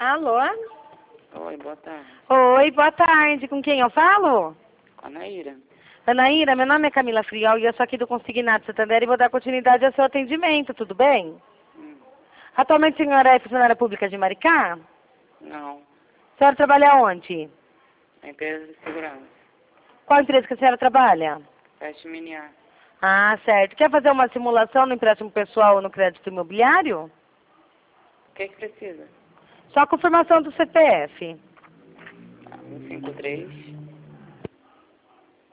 Alô? Oi, boa tarde. Oi, boa tarde. Com quem eu falo? Com a Naíra. Anaíra, meu nome é Camila Friol e eu sou aqui do Consignato Santander e vou dar continuidade ao seu atendimento, tudo bem? Atualmente a senhora é funcionária pública de Maricá? Não, A senhora trabalha onde? a empresa de segurança. Qual empresa que a senhora trabalha? Fast Miniar. Ah, certo. Quer fazer uma simulação no empréstimo pessoal ou no crédito imobiliário? O que precisa? Só a confirmação do CPF. 153